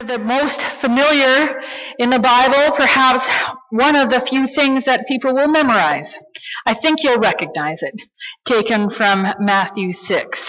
the most familiar in the Bible, perhaps one of the few things that people will memorize. I think you'll recognize it, taken from Matthew 6.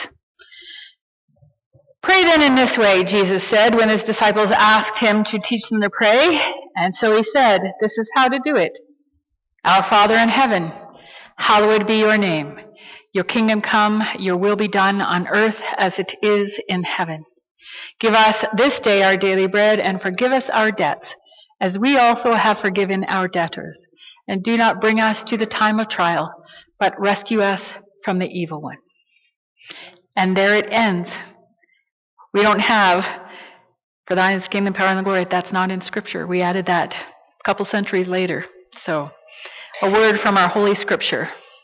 Pray then in this way, Jesus said, when his disciples asked him to teach them to pray. And so he said, this is how to do it. Our Father in heaven, hallowed be your name. Your kingdom come, your will be done on earth as it is in heaven. Give us this day our daily bread, and forgive us our debts, as we also have forgiven our debtors. And do not bring us to the time of trial, but rescue us from the evil one. And there it ends. We don't have, for thine is the kingdom, power, and the glory. That's not in Scripture. We added that a couple centuries later. So, a word from our Holy Scripture.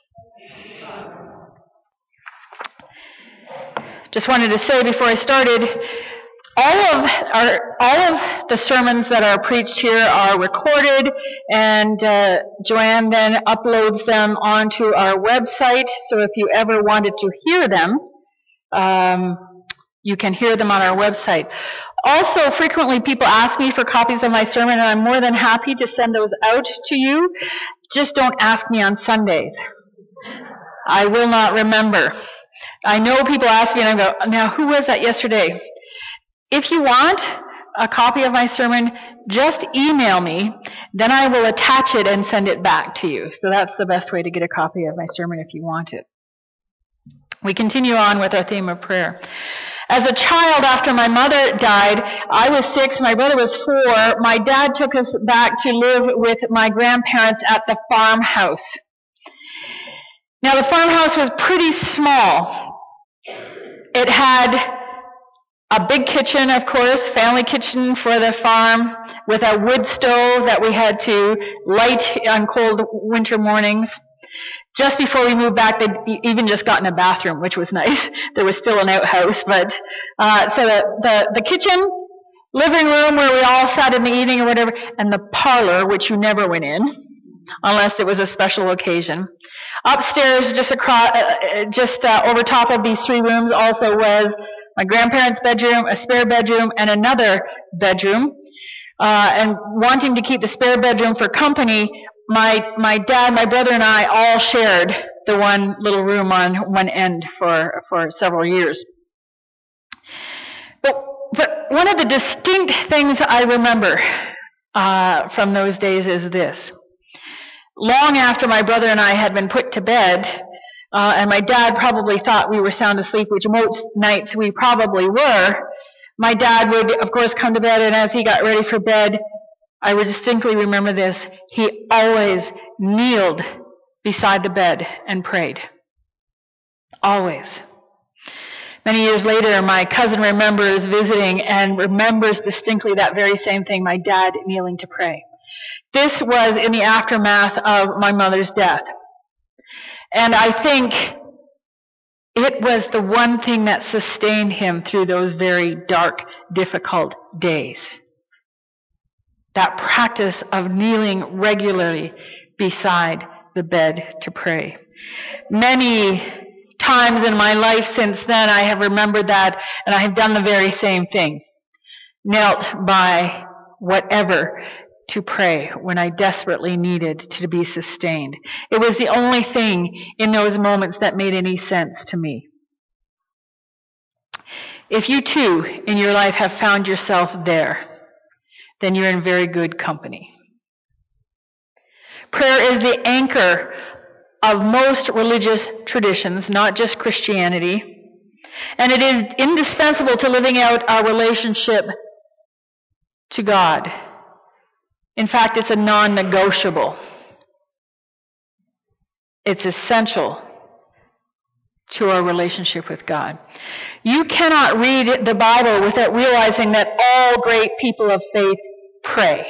Just wanted to say before I started, all of the sermons that are preached here are recorded, and Joanne then uploads them onto our website. So if you ever wanted to hear them, you can hear them on our website. Also, frequently people ask me for copies of my sermon, and I'm more than happy to send those out to you. Just don't ask me on Sundays. I will not remember. I know people ask me, and I go, now who was that yesterday? If you want a copy of my sermon, just email me. Then I will attach it and send it back to you. So that's the best way to get a copy of my sermon if you want it. We continue on with our theme of prayer. As a child, after my mother died, I was 6, my brother was 4. My dad took us back to live with my grandparents at the farmhouse. Now, the farmhouse was pretty small. It had a big kitchen, of course, family kitchen for the farm, with a wood stove that we had to light on cold winter mornings. Just before we moved back, they'd even just gotten a bathroom, which was nice. There was still an outhouse, but so the kitchen, living room where we all sat in the evening or whatever, and the parlor, which you never went in unless it was a special occasion. Upstairs, just over top of these 3 rooms, also was my grandparents' bedroom, a spare bedroom, and another bedroom. And wanting to keep the spare bedroom for company, my dad, my brother, and I all shared the one little room on one end for several years. But one of the distinct things I remember from those days is this. Long after my brother and I had been put to bed, and my dad probably thought we were sound asleep, which most nights we probably were, my dad would, of course, come to bed, and as he got ready for bed, I would distinctly remember this. He always kneeled beside the bed and prayed. Always. Many years later, my cousin remembers visiting and remembers distinctly that very same thing, my dad kneeling to pray. This was in the aftermath of my mother's death. And I think it was the one thing that sustained him through those very dark, difficult days. That practice of kneeling regularly beside the bed to pray. Many times in my life since then, I have remembered that, and I have done the very same thing. Knelt by whatever to pray when I desperately needed to be sustained. It was the only thing in those moments that made any sense to me. If you too, in your life, have found yourself there, then you're in very good company. Prayer is the anchor of most religious traditions, not just Christianity, and it is indispensable to living out our relationship to God. In fact, it's a non-negotiable. It's essential to our relationship with God. You cannot read the Bible without realizing that all great people of faith pray.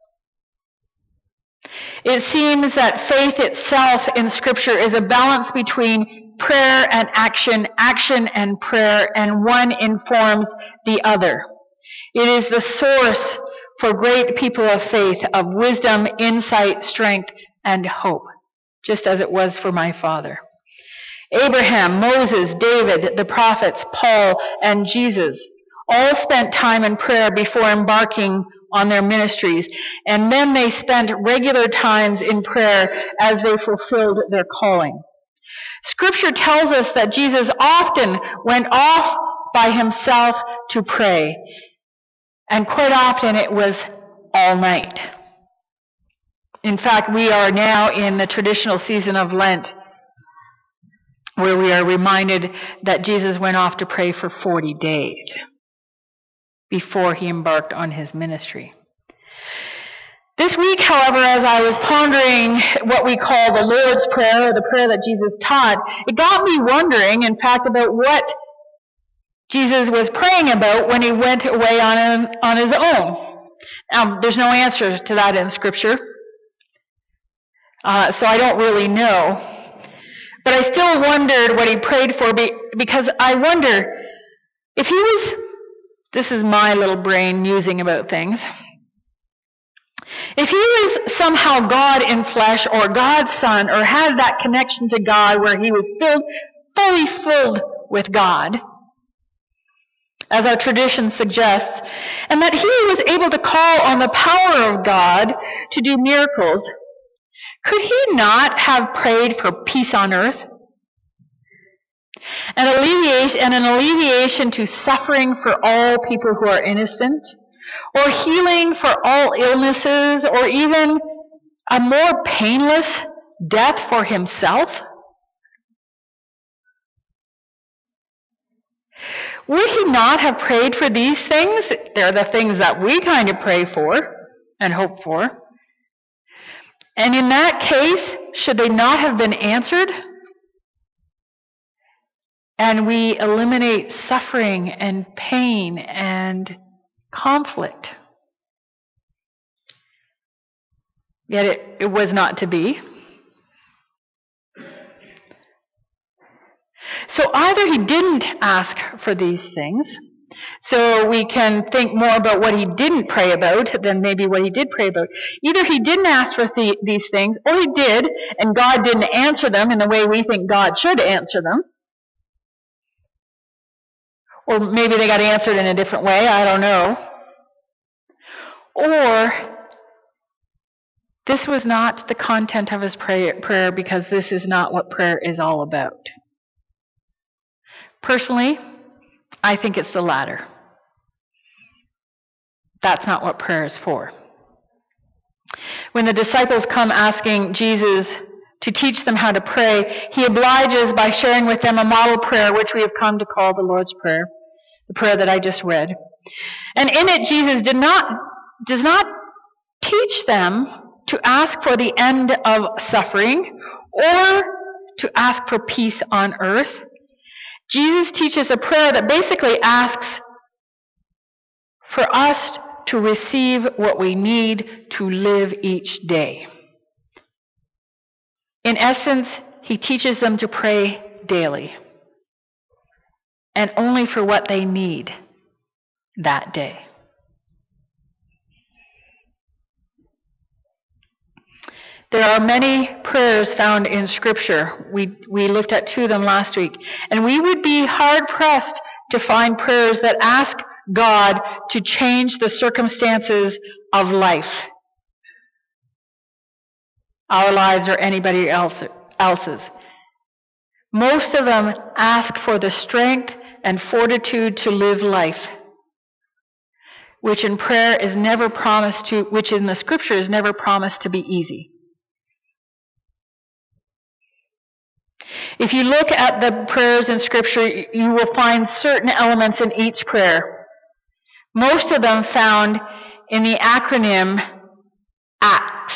It seems that faith itself in Scripture is a balance between prayer and action, action and prayer, and one informs the other. It is the source for great people of faith, of wisdom, insight, strength, and hope, just as it was for my father. Abraham, Moses, David, the prophets, Paul, and Jesus all spent time in prayer before embarking on their ministries, and then they spent regular times in prayer as they fulfilled their calling. Scripture tells us that Jesus often went off by himself to pray, and quite often it was all night. In fact, we are now in the traditional season of Lent, where we are reminded that Jesus went off to pray for 40 days before he embarked on his ministry. This week, however, as I was pondering what we call the Lord's Prayer, or the prayer that Jesus taught, it got me wondering, in fact, about what Jesus was praying about when he went away on his own. There's no answers to that in Scripture, so I don't really know. But I still wondered what he prayed for, because I wonder if he was, this is my little brain musing about things, if he was somehow God in flesh, or God's Son, or had that connection to God where he was fully filled with God, as our tradition suggests, and that he was able to call on the power of God to do miracles, could he not have prayed for peace on earth? An alleviation to suffering for all people who are innocent, or healing for all illnesses, or even a more painless death for himself? Would he not have prayed for these things? They're the things that we kind of pray for and hope for. And in that case, should they not have been answered? And we eliminate suffering and pain and conflict. Yet it was not to be. So either he didn't ask for these things, so we can think more about what he didn't pray about than maybe what he did pray about. Either he didn't ask for these things, or he did, and God didn't answer them in the way we think God should answer them. Or maybe they got answered in a different way, I don't know. Or this was not the content of his prayer, because this is not what prayer is all about. Personally, I think it's the latter. That's not what prayer is for. When the disciples come asking Jesus to teach them how to pray, he obliges by sharing with them a model prayer, which we have come to call the Lord's Prayer, the prayer that I just read. And in it, Jesus does not teach them to ask for the end of suffering or to ask for peace on earth. Jesus teaches a prayer that basically asks for us to receive what we need to live each day. In essence, he teaches them to pray daily, and only for what they need that day. There are many prayers found in Scripture. We looked at 2 of them last week. And we would be hard-pressed to find prayers that ask God to change the circumstances of life, our lives or anybody else's. Most of them ask for the strength and fortitude to live life, which in prayer is never promised to, which in the Scripture is never promised to be easy. If you look at the prayers in Scripture, you will find certain elements in each prayer. Most of them found in the acronym ACTS.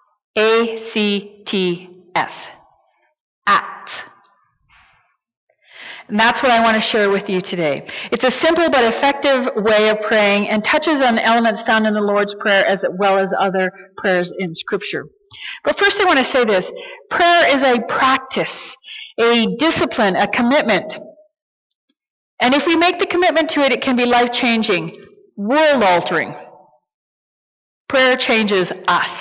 A-C-T-S. ACTS. And that's what I want to share with you today. It's a simple but effective way of praying and touches on elements found in the Lord's Prayer as well as other prayers in Scripture. But first I want to say this. Prayer is a practice, a discipline, a commitment. And if we make the commitment to it, it can be life-changing, world-altering. Prayer changes us.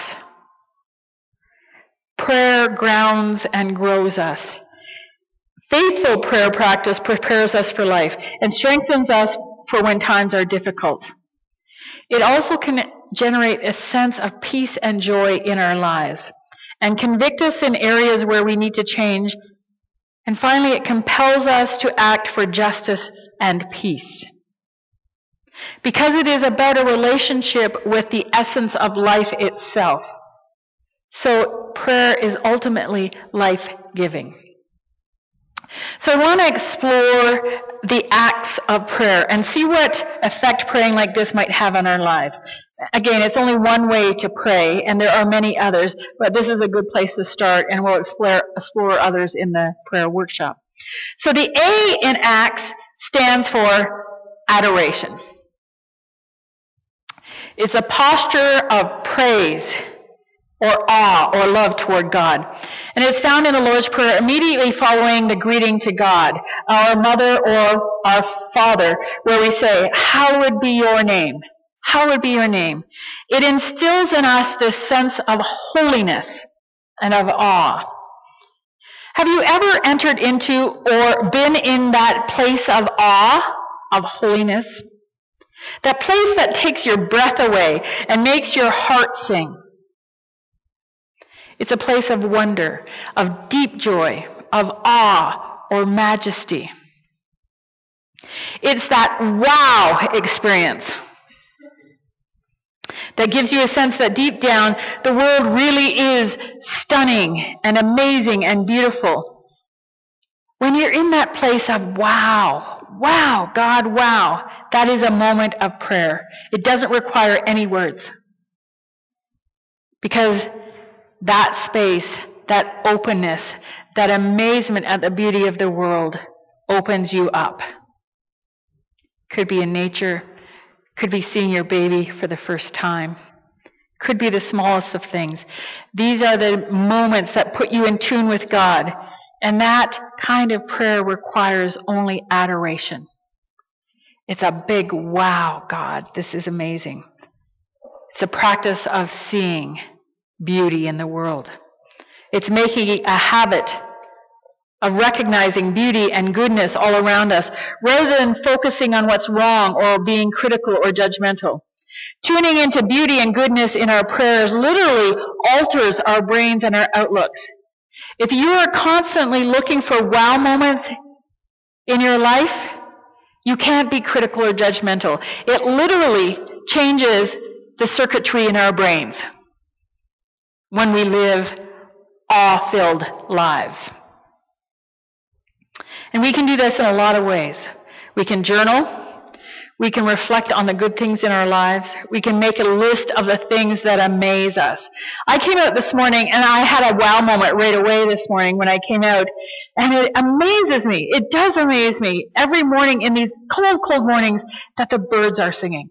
Prayer grounds and grows us. Faithful prayer practice prepares us for life and strengthens us for when times are difficult. It also can generate a sense of peace and joy in our lives and convict us in areas where we need to change. And finally, it compels us to act for justice and peace. Because it is about a relationship with the essence of life itself. So prayer is ultimately life-giving. So I want to explore the acts of prayer and see what effect praying like this might have on our lives. Again, it's only one way to pray, and there are many others, but this is a good place to start, and we'll explore others in the prayer workshop. So the A in Acts stands for adoration. It's a posture of praise or awe or love toward God. And it's found in the Lord's Prayer immediately following the greeting to God, our Mother or our Father, where we say, "Hallowed be your name." Hallowed be your name. It instills in us this sense of holiness and of awe. Have you ever entered into or been in that place of awe, of holiness? That place that takes your breath away and makes your heart sing. It's a place of wonder, of deep joy, of awe or majesty. It's that wow experience that gives you a sense that deep down the world really is stunning and amazing and beautiful. When you're in that place of wow, wow, God, wow, that is a moment of prayer. It doesn't require any words. Because that space, that openness, that amazement at the beauty of the world opens you up. Could be in nature, could be seeing your baby for the first time, could be the smallest of things. These are the moments that put you in tune with God, and that kind of prayer requires only adoration. It's a big wow, God, this is amazing. It's a practice of seeing beauty in the world. It's making a habit of recognizing beauty and goodness all around us, rather than focusing on what's wrong or being critical or judgmental. Tuning into beauty and goodness in our prayers literally alters our brains and our outlooks. If you are constantly looking for wow moments in your life, you can't be critical or judgmental. It literally changes the circuitry in our brains when we live awe-filled lives. And we can do this in a lot of ways. We can journal. We can reflect on the good things in our lives. We can make a list of the things that amaze us. I came out this morning and I had a wow moment right away this morning when I came out. And it amazes me. It does amaze me every morning in these cold, cold mornings that the birds are singing.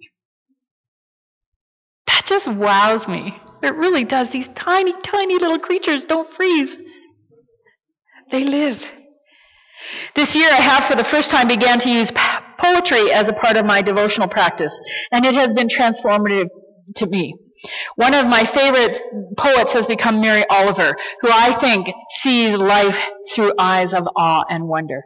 That just wows me. It really does. These tiny, tiny little creatures don't freeze. They live. This year I have for the first time began to use poetry as a part of my devotional practice, and it has been transformative to me. One of my favorite poets has become Mary Oliver, who I think sees life through eyes of awe and wonder.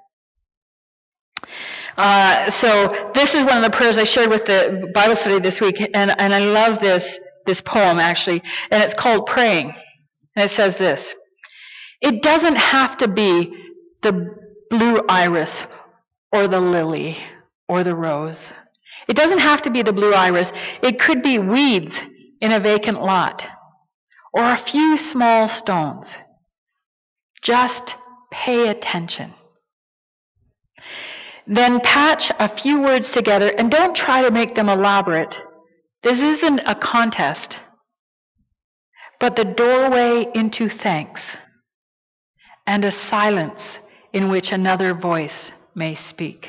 So this is one of the prayers I shared with the Bible study this week, and I love this poem actually, and it's called Praying. And it says this: "It doesn't have to be the blue iris or the lily or the rose. It doesn't have to be the blue iris. It could be weeds in a vacant lot or a few small stones. Just pay attention. Then patch a few words together and don't try to make them elaborate. This isn't a contest, but the doorway into thanks and a silence in which another voice may speak."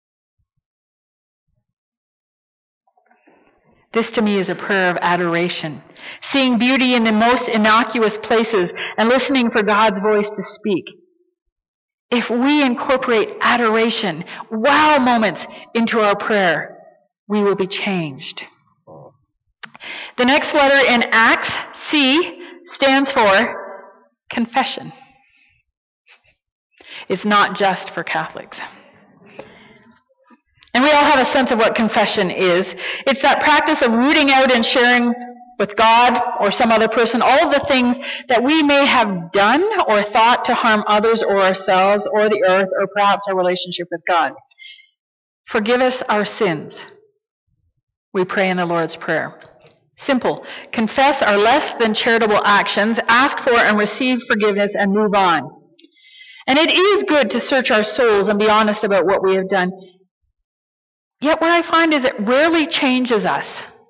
This to me is a prayer of adoration, seeing beauty in the most innocuous places and listening for God's voice to speak. If we incorporate adoration, wow moments into our prayer, we will be changed. The next letter in Acts, C, stands for confession. It's not just for Catholics. And we all have a sense of what confession is. It's that practice of rooting out and sharing with God or some other person all of the things that we may have done or thought to harm others or ourselves or the earth or perhaps our relationship with God. Forgive us our sins, we pray in the Lord's Prayer. Simple. Confess our less than charitable actions, ask for and receive forgiveness, and move on. And it is good to search our souls and be honest about what we have done. Yet what I find is it rarely changes us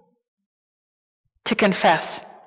to confess.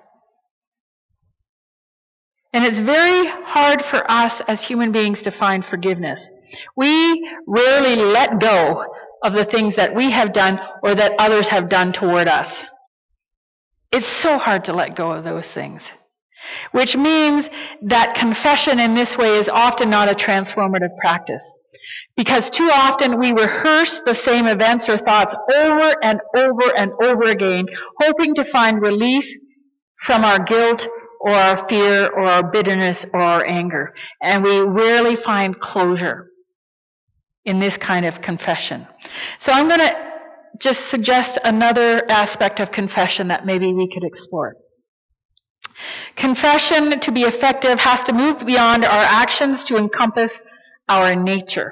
And it's very hard for us as human beings to find forgiveness. We rarely let go of the things that we have done or that others have done toward us. It's so hard to let go of those things. Which means that confession in this way is often not a transformative practice. Because too often we rehearse the same events or thoughts over and over and over again, hoping to find relief from our guilt or our fear or our bitterness or our anger. And we rarely find closure in this kind of confession. So I'm going to just suggest another aspect of confession that maybe we could explore. Confession, to be effective, has to move beyond our actions to encompass our nature.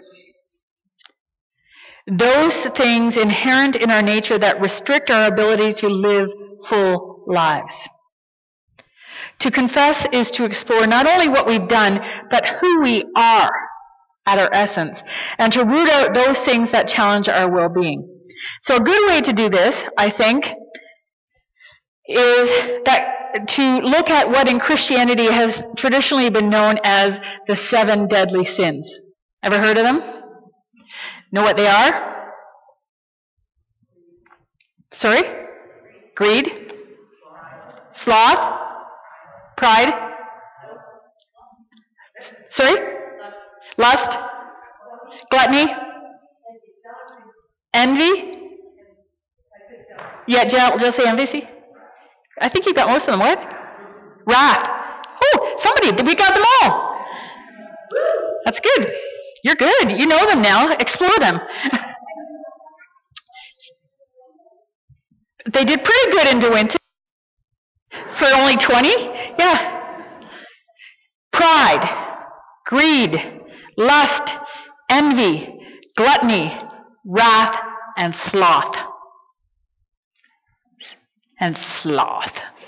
Those things inherent in our nature that restrict our ability to live full lives. To confess is to explore not only what we've done, but who we are at our essence, and to root out those things that challenge our well-being. So a good way to do this, I think, is that to look at what in Christianity has traditionally been known as the 7 deadly sins. Ever heard of them? Know what they are? Sorry? Greed? Sloth? Pride? Sorry? Lust? Gluttony? Envy? Yeah, just say envy, see? I think you got most of them. What? Wrath. Oh, somebody, we got them all. That's good. You're good. You know them now. Explore them. They did pretty good in De Winton. For only 20? Yeah. Pride, greed, lust, envy, gluttony, wrath, and sloth. And sloth.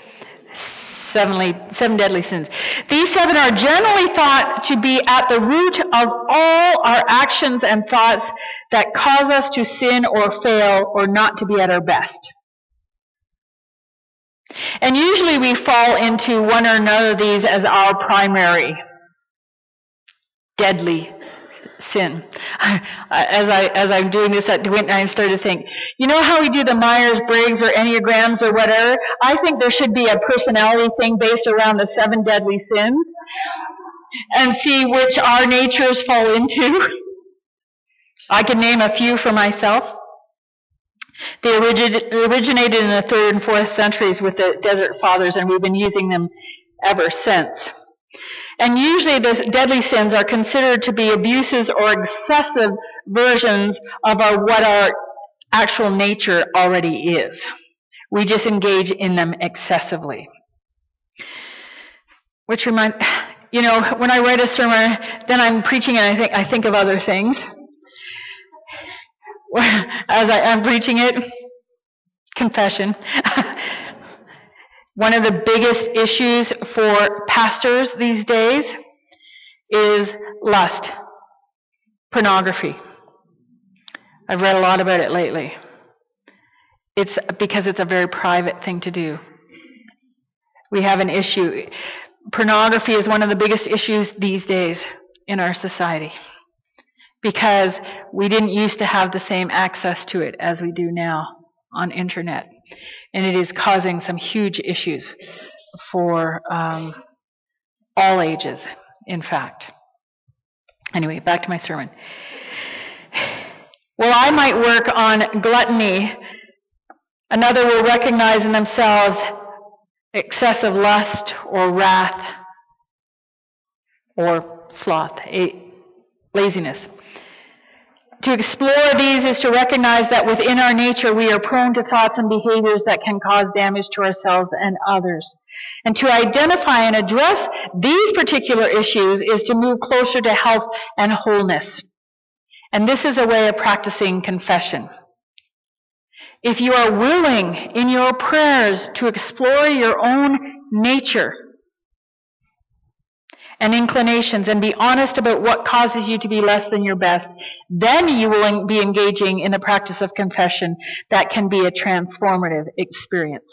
7 deadly sins. These 7 are generally thought to be at the root of all our actions and thoughts that cause us to sin or fail or not to be at our best. And usually we fall into one or another of these as our primary deadly sin. As I'm doing this at DeWitt, I started to think, you know how we do the Myers-Briggs or Enneagrams or whatever? I think there should be a personality thing based around the 7 deadly sins and see which our natures fall into. I can name a few for myself. They originated in the 3rd and 4th centuries with the Desert Fathers, and we've been using them ever since. And usually the deadly sins are considered to be abuses or excessive versions of what our actual nature already is. We just engage in them excessively. Which reminds, when I write a sermon, then I'm preaching and I think of other things. As I'm preaching it, confession. One of the biggest issues for pastors these days is lust, pornography. I've read a lot about it lately. It's because it's a very private thing to do. We have an issue. Pornography is one of the biggest issues these days in our society because we didn't used to have the same access to it as we do now on internet. And it is causing some huge issues for all ages, in fact. Anyway, back to my sermon. Well, I might work on gluttony. Another will recognize in themselves excessive lust or wrath or sloth, laziness. To explore these is to recognize that within our nature we are prone to thoughts and behaviors that can cause damage to ourselves and others. And to identify and address these particular issues is to move closer to health and wholeness. And this is a way of practicing confession. If you are willing in your prayers to explore your own nature and inclinations and be honest about what causes you to be less than your best, then you will be engaging in the practice of confession that can be a transformative experience.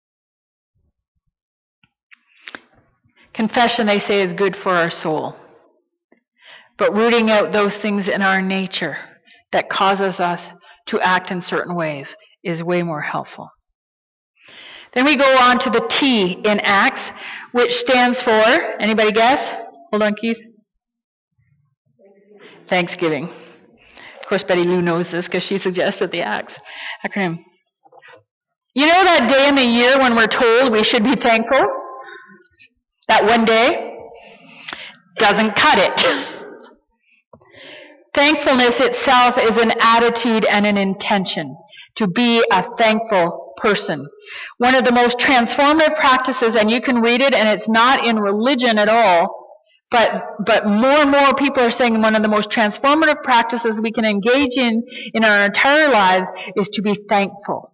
Confession, they say, is good for our soul. But rooting out those things in our nature that causes us to act in certain ways is way more helpful. Then we go on to the T in Acts, which stands for, anybody guess? Hold on, Keith. Thanksgiving. Of course, Betty Lou knows this because she suggested the Acts acronym. You know that day in the year when we're told we should be thankful? That one day? Doesn't cut it. Thankfulness itself is an attitude and an intention to be a thankful person. One of the most transformative practices, and you can read it, and it's not in religion at all, but more and more people are saying one of the most transformative practices we can engage in our entire lives is to be thankful.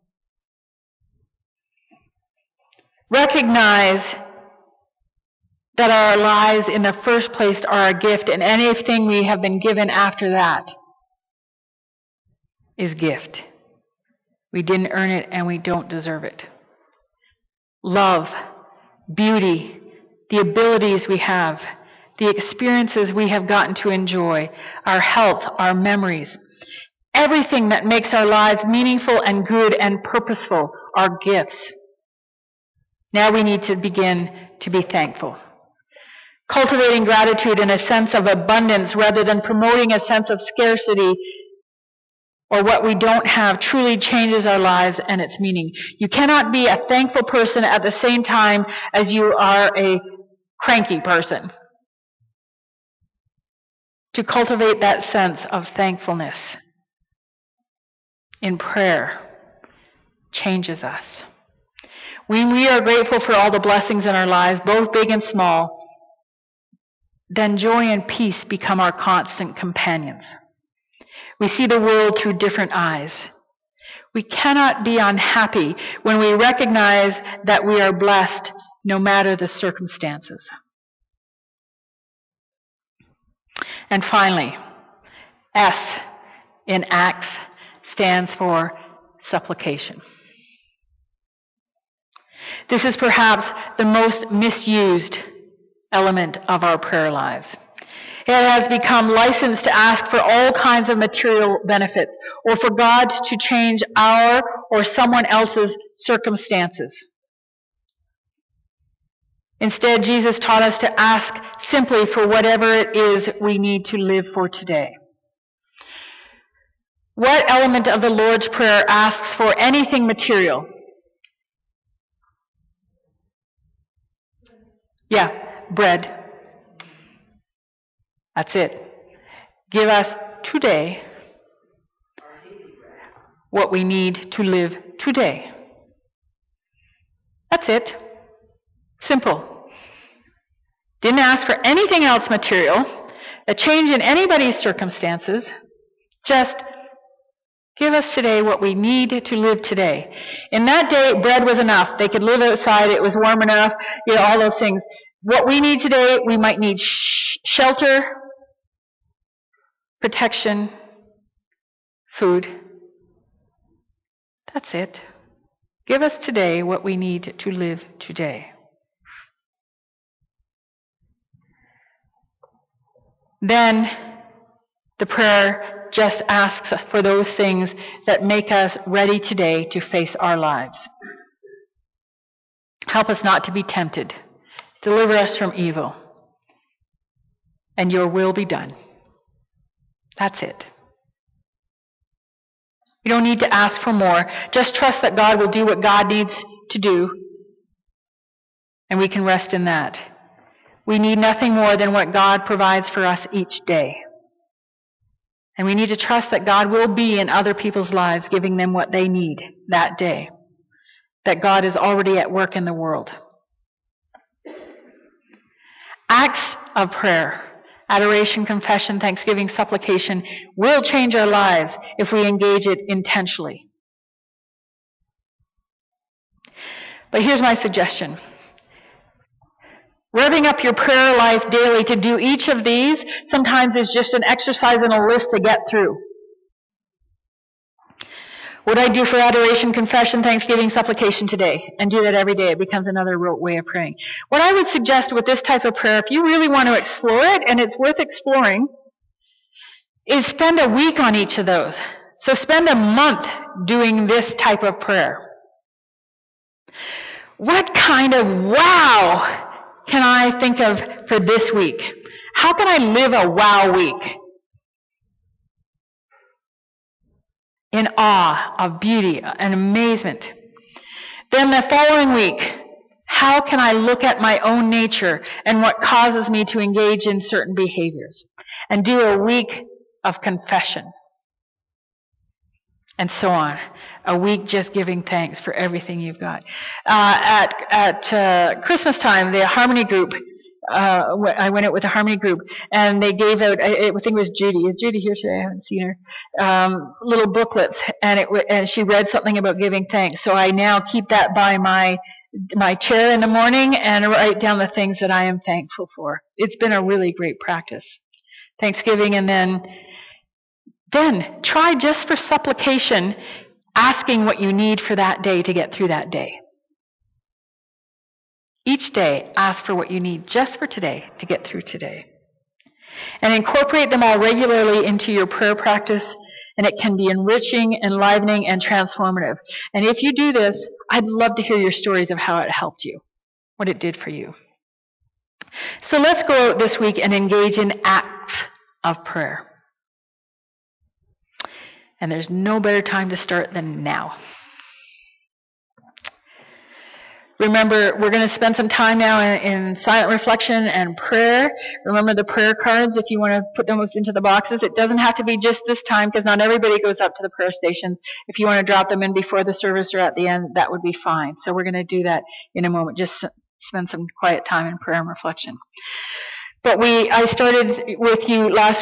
Recognize that our lives in the first place are a gift, and anything we have been given after that is gift. We didn't earn it and we don't deserve it. Love, beauty, the abilities we have, the experiences we have gotten to enjoy, our health, our memories, everything that makes our lives meaningful and good and purposeful are gifts. Now we need to begin to be thankful. Cultivating gratitude in a sense of abundance rather than promoting a sense of scarcity or what we don't have truly changes our lives and its meaning. You cannot be a thankful person at the same time as you are a cranky person. To cultivate that sense of thankfulness in prayer changes us. When we are grateful for all the blessings in our lives, both big and small, then joy and peace become our constant companions. We see the world through different eyes. We cannot be unhappy when we recognize that we are blessed no matter the circumstances. And finally, S in Acts stands for supplication. This is perhaps the most misused element of our prayer lives. It has become licensed to ask for all kinds of material benefits or for God to change our or someone else's circumstances. Instead, Jesus taught us to ask simply for whatever it is we need to live for today. What element of the Lord's Prayer asks for anything material? Yeah, bread. That's it. Give us today what we need to live today. That's it. Simple. Didn't ask for anything else material, a change in anybody's circumstances. Just give us today what we need to live today. In that day, bread was enough. They could live outside. It was warm enough. All those things. What we need today, we might need shelter, protection, food. That's it. Give us today what we need to live today. Then the prayer just asks for those things that make us ready today to face our lives. Help us not to be tempted. Deliver us from evil. And your will be done. That's it. You don't need to ask for more. Just trust that God will do what God needs to do. And we can rest in that. We need nothing more than what God provides for us each day. And we need to trust that God will be in other people's lives, giving them what they need that day. That God is already at work in the world. Acts of prayer, adoration, confession, thanksgiving, supplication, will change our lives if we engage it intentionally. But here's my suggestion. Revving up your prayer life daily to do each of these sometimes is just an exercise and a list to get through. What I do for adoration, confession, thanksgiving, supplication today, and do that every day. It becomes another way of praying. What I would suggest with this type of prayer, if you really want to explore it, and it's worth exploring, is spend a week on each of those. So spend a month doing this type of prayer. What kind of wow can I think of for this week? How can I live a wow week? In awe of beauty and amazement. Then the following week, how can I look at my own nature and what causes me to engage in certain behaviors? And do a week of confession. And so on. A week just giving thanks for everything you've got. At Christmas time, the Harmony group, I went out with a Harmony group, and they gave out, I think it was Judy. Is Judy here today? I haven't seen her. Little booklets, and she read something about giving thanks. So I now keep that by my chair in the morning and write down the things that I am thankful for. It's been a really great practice. Thanksgiving, and then try just for supplication, asking what you need for that day to get through that day. Each day, ask for what you need just for today to get through today. And incorporate them all regularly into your prayer practice, and it can be enriching, enlivening, and transformative. And if you do this, I'd love to hear your stories of how it helped you, what it did for you. So let's go out this week and engage in acts of prayer. And there's no better time to start than now. Remember, we're going to spend some time now in silent reflection and prayer. Remember the prayer cards if you want to put them into the boxes. It doesn't have to be just this time because not everybody goes up to the prayer station. If you want to drop them in before the service or at the end, that would be fine. So we're going to do that in a moment. Just spend some quiet time in prayer and reflection. But I started with you last